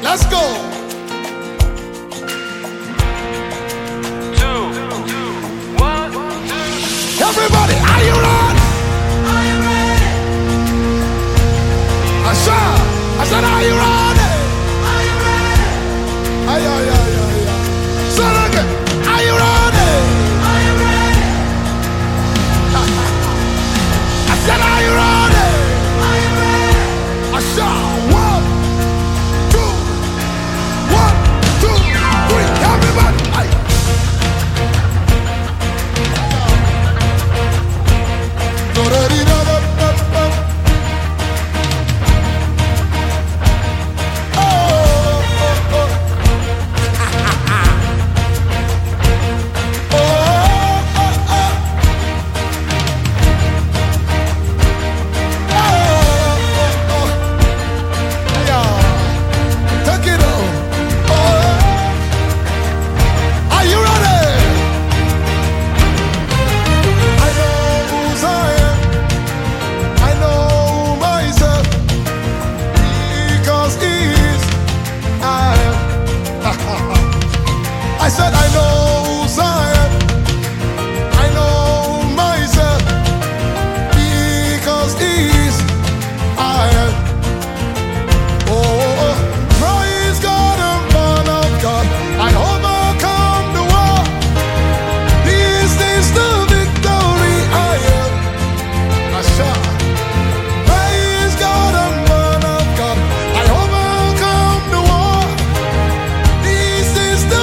Let's go. Everybody, are you ready? Are you ready? I said, are you ready? Are you ready? Ay, ay, ay, ay, ay. Say it again. Are you ready? Are you ready? I said, are you ready? Are you ready? I said, 1, 2, 1, 2, 3. Everybody, aye. I said I know who I am. I know myself because He's I am. Oh, praise God and man of God. I overcome the world. This is the victory I am. I shall. Praise God and man of God. I overcome the world. This is the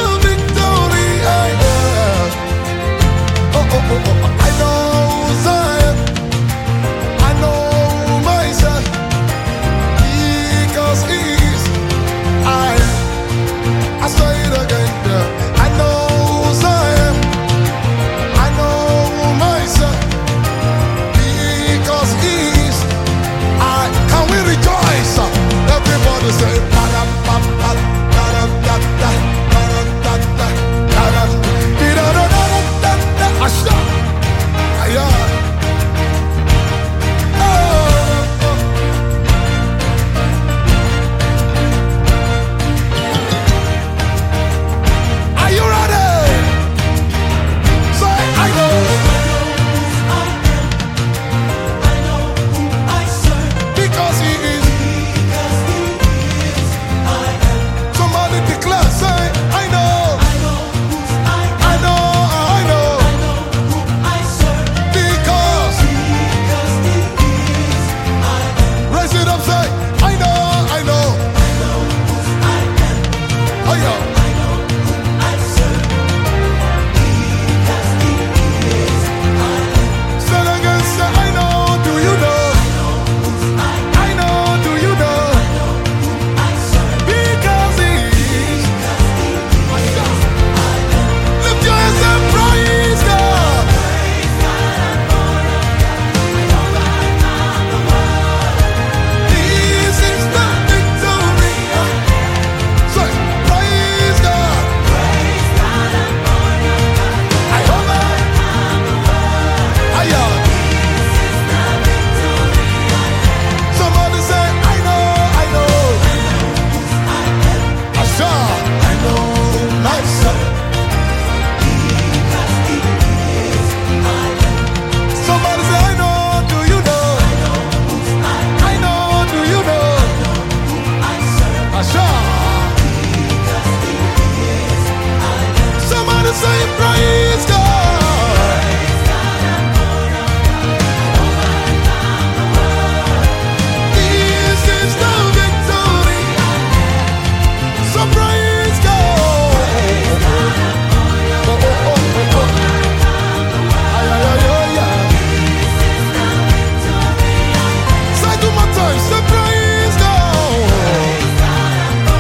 I know Zion, I know myself, because He's I am. I say it again, yeah. I know Zion, I know myself, because He's I. Can we rejoice? Everybody say, ba-da-ba-ba, da-da-da-da, ba-da-da-da, da-da-da-da. Asha, aya, are you ready? Say, I know who I serve, because He is. Somebody declare, say, I know. Say praise God. This is the victory. So praise God. Say two more times. Say praise God.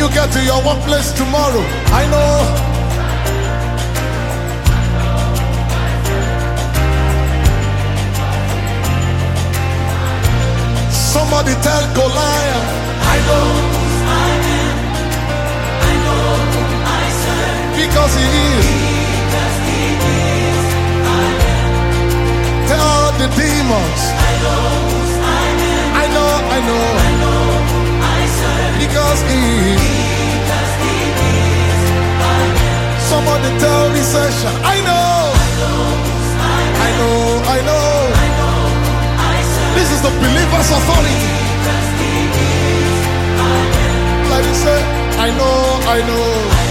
you get to your workplace tomorrow, I know. Somebody tell Goliath, I know who I am. I know who I serve. Because he is. Because he is. I am. Tell the demons, I know who I am. I know. I know who I serve. Because he is. Because he is. I am. Somebody tell recession, I know. I know who I am. I know. This is the believer's authority. Like you say, I know. I know.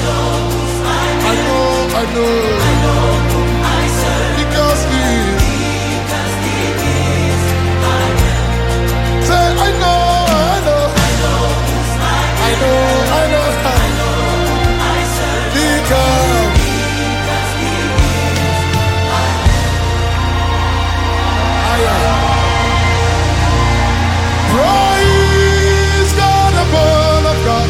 Because he is. Say, I know. Because praise God, the word of God.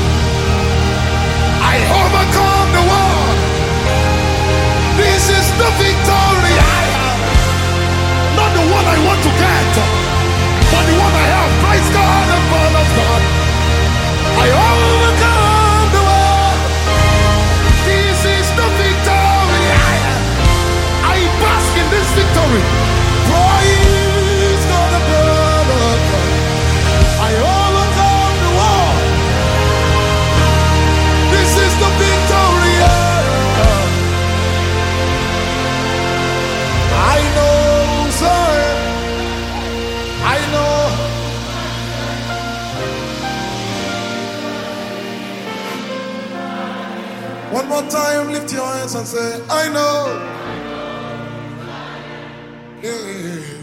I overcome the world. This is the victory I have. Not the one I want to get, but the one I have. Praise God, the word of God. I overcome the world. This is the victory I have. I bask in this victory. Praise God, the word of God. I overcome the world. This is the victory. I know, sir. I know. One more time, lift your hands and say, I know. Yeah.